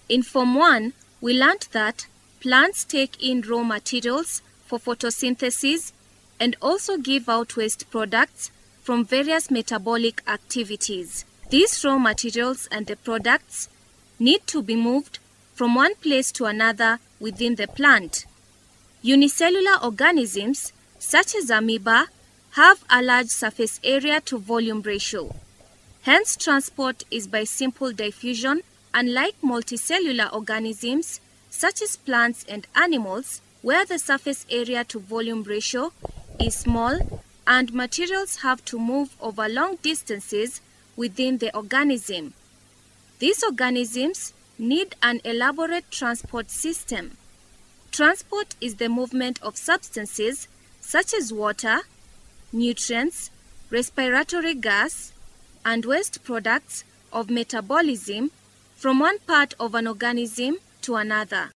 In Form 1, we learnt that plants take in raw materials for photosynthesis and also give out waste products from various metabolic activities. These raw materials and the products need to be moved from one place to another within the plant. Unicellular organisms, such as amoeba, have a large surface area to volume ratio. Hence, transport is by simple diffusion, unlike multicellular organisms, such as plants and animals, where the surface area to volume ratio is small and materials have to move over long distances within the organism. These organisms need an elaborate transport system. Transport is the movement of substances such as water, nutrients, respiratory gas, and waste products of metabolism from one part of an organism to another.